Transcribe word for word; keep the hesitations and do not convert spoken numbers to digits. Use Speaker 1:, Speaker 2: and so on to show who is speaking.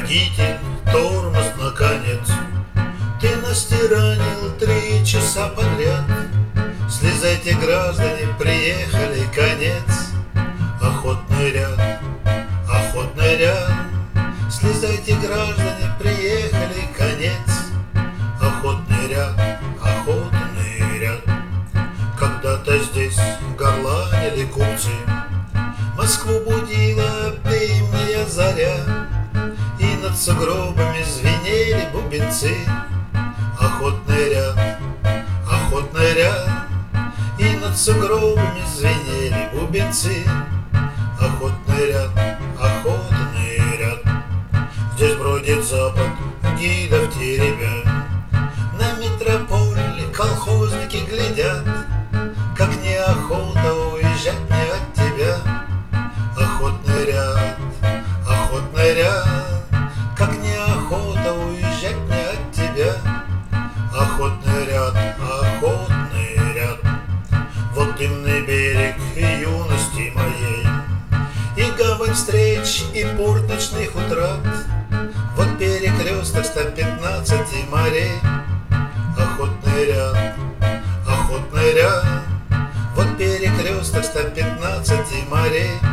Speaker 1: Водитель, тормоз наконец. Ты настиранил три часа подряд. Слезайте, граждане, приехали, конец. Охотный ряд, охотный ряд. Слезайте, граждане, приехали, конец. Охотный ряд, охотный ряд. Когда-то здесь горланили купцы, Москву будила дымная заря, и над сугробами звенели бубенцы. Охотный ряд, охотный ряд. И над сугробами звенели бубенцы. Охотный ряд, охотный ряд. Здесь бродит запад, гидов теребя. На метрополе колхозники глядят, как неохота уезжать мне от тебя. Охотный ряд, охотный ряд. Как неохота уезжать мне от тебя. Охотный ряд, охотный ряд. Вот дымный берег юности моей, и гавань встреч, и порт ночных утрат. Вот перекресток ста пятнадцати морей. Охотный ряд, охотный ряд. Вот перекресток ста пятнадцати морей.